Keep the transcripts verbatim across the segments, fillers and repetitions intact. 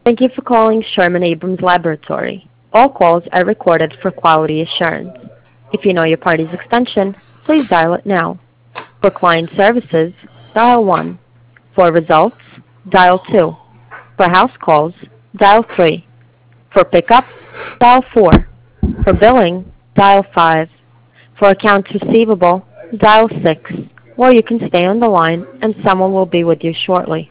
Thank you for calling Sherman Abrams Laboratory. All calls are recorded for quality assurance. If you know your party's extension, please dial it now. For client services, dial one. For results, dial two. For house calls, dial three. For pickup, dial four. For billing, dial five. For accounts receivable, dial six. Or you can stay on the line and someone will be with you shortly.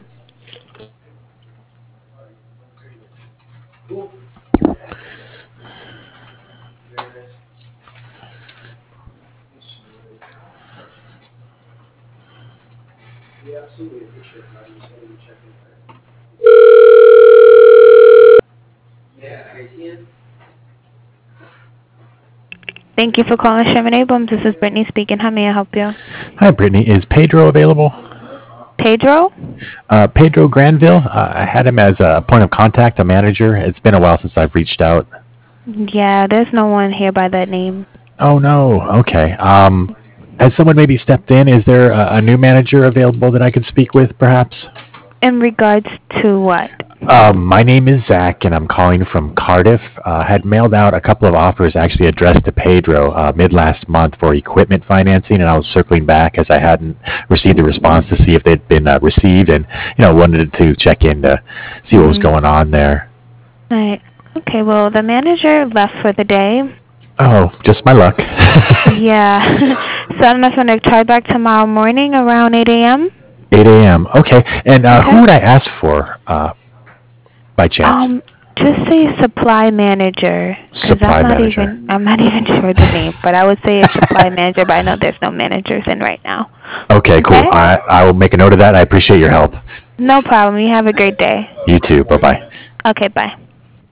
Thank you for calling Sherman Abrams. This is Brittany speaking. How may I help you? Hi, Brittany. Is Pedro available? Pedro? Uh, Pedro Granville. Uh, I had him as a point of contact, a manager. It's been a while since I've reached out. Yeah, there's no one here by that name. Oh, no. Okay. Um, has someone maybe stepped in? Is there a, a new manager available that I could speak with, perhaps? In regards to what? Um, my name is Zach, and I'm calling from Cardiff. Uh, had mailed out a couple of offers actually addressed to Pedro uh, mid last month for equipment financing, and I was circling back as I hadn't received a response to see if they'd been uh, received, and you know wanted to check in to see what was going on there. Right. Okay. Well, the manager left for the day. Oh, just my luck. Yeah. So I don't know if you want to try back tomorrow morning around eight a.m. eight a.m. Okay. And uh, Okay. who would I ask for, uh, by chance? Um, just say supply manager. 'Cause Supply I'm not manager. even I'm not even sure the name, but I would say it's supply manager. But I know there's no managers in right now. Okay, cool. Okay. I, I will make a note of that. I appreciate your help. No problem. You have a great day. You too. Bye-bye. Okay. Bye.